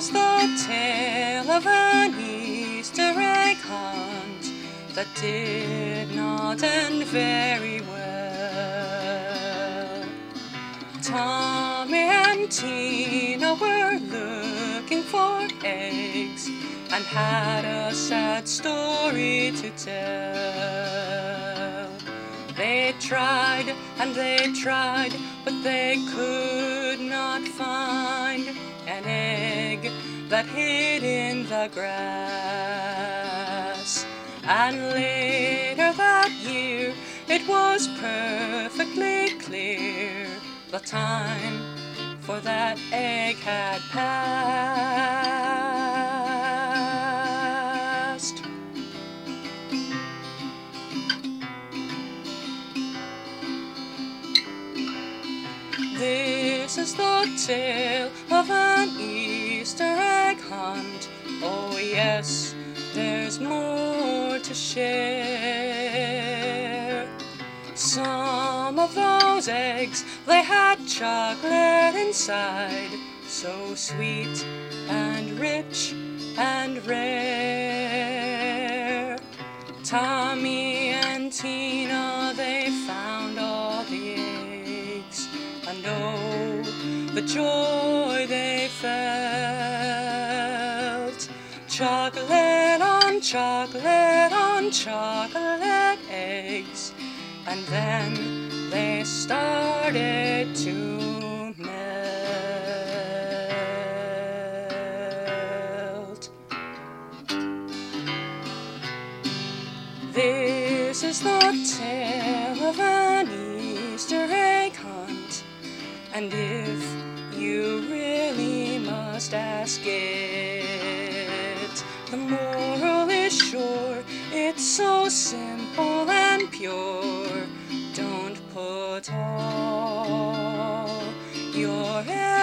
is the tale of an Easter egg hunt that did not end very well. Tommy and Tina were looking for eggs and had a sad story to tell. They tried and they tried, but they could not find an egg that hid in the grass. And later that year, it was perfectly clear the time for that egg had passed. This is the tale of an Easter egg hunt. Oh yes, there's more to share. Some of those eggs, they had chocolate inside, so sweet and rich and rare. Tommy and Tina, they found all the eggs, and oh, the joy they felt. Chocolate on chocolate eggs, and then they started to melt. This is the tale of an Easter egg hunt, and if you really must ask it, the moral is sure, it's so simple and pure. Don't put all your